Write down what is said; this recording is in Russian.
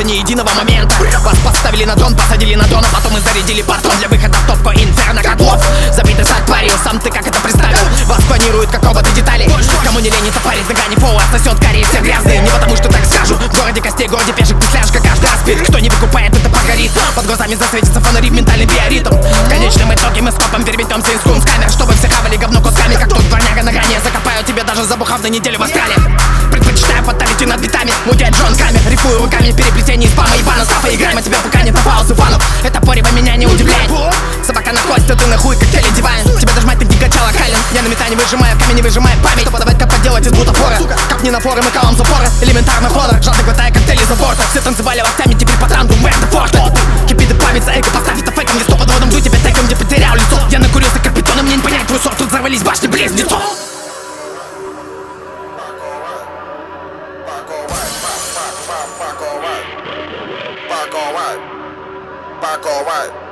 ни единого момента. Вас поставили на трон, посадили на трон, а потом мы зарядили патрон для выхода в топку инферно котлов. Забитый сад парил, сам ты как это представил? Вас планируют как роботы детали. Кому не лень, это парень на грани пола, сосет карий, все грязные. Не потому что так скажу, в городе костей, в городе пешек, ты сляжка, каждый аспид. Кто не выкупает, это погорит. Под глазами засветится фонари, ментальный биоритм. В конечном итоге мы с копом перебьемся из камер, чтобы все хавали говно кусками, как тот дворняга на грани. Закопаю тебя даже забухав на неделю в астрале. Предпочитаю фаталити над битами, мудять Джон Камер. Рифую руками, переплетение спама, ебана стафа. Играем, а тебя пока нет на паузу фанов. Это порево меня не удивляет. Собака на хвосте, ты на хуй коктейли дивайн. Тебя дожмать, ты гигача локален. Я на метане выжимаю, камень не выжимает память. Что подавать, как поделать из бутафора. Как не на форы, мы колом запора. Элементарно флора, жадно глотая коктейли за борта. Все танцевали локтями, теперь по транту в это форта. Кипит и плавится эго, поставь это фейком. Я стопудовым жду тебя тейком, где потерял лицо. Я накурился как питон, мне не понять твой сорт. Тут взорвались башни-близнецов. Back all right.